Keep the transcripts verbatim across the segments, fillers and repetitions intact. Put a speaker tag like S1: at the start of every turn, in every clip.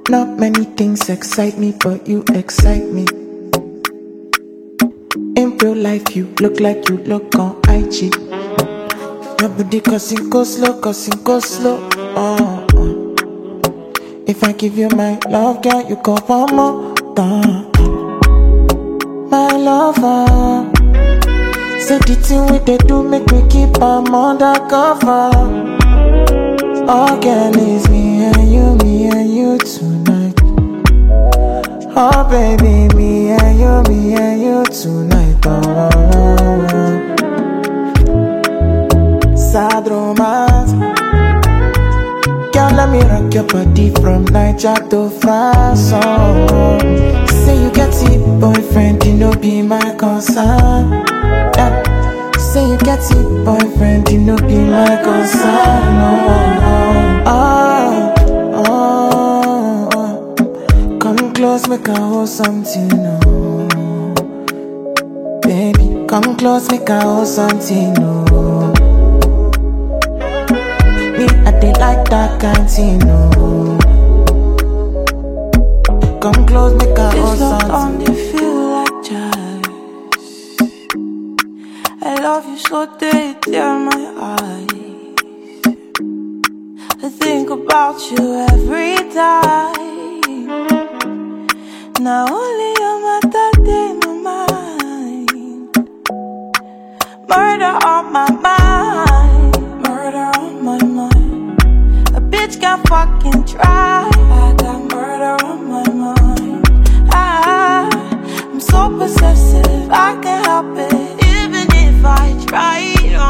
S1: Not many things excite me, but you excite me. In real life, you look like you look on I G. Your body cussing go slow, cussing go slow. Oh, oh. If I give you my love, girl, you go one more time. My lover, say the thing what they do make me keep them undercover. All girl is me and you, me and you tonight. Oh baby, me and you, me and you tonight. Oh, oh, oh. Sad romance. Girl, let me rock your body from Niger to France. Oh, say you get it, boyfriend, you know be my concern. Yeah. Say you get it, boyfriend, you know be my concern. Oh, oh, oh, oh. Come close, make I hold something. Oh, baby, come close, make I hold something. Oh, me, I did like that kind thing. Oh, come close, make I hold something.
S2: This feel like jazz. I love you so they tear my eyes. I think about you every time. Now only you're my thought in my mind. Murder on my mind. Murder on my mind. A bitch can fucking try. I got murder on my mind. I, I'm so possessive, I can't help it. Even if I try.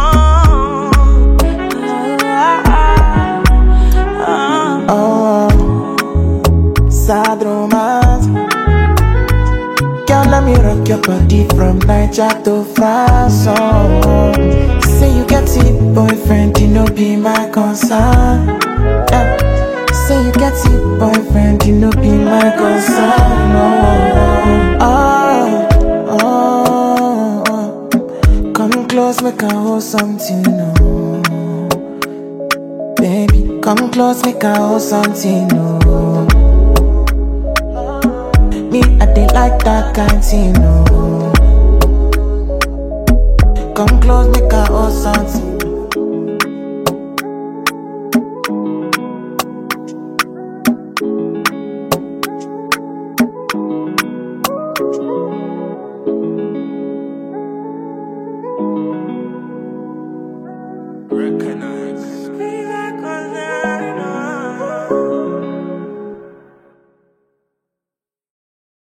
S2: Oh,
S1: oh, sad romance. Girl, let me rock your body from Niger to France. Oh, say you get it, boyfriend, you know be my concern. Yeah. Say you get it, boyfriend, you know be my concern. Oh, oh, oh, oh. Come close, make I hold something. Oh, baby, come close, make I hold something. Oh, me, I did like that kind thing. Oh, come close, make I hold something.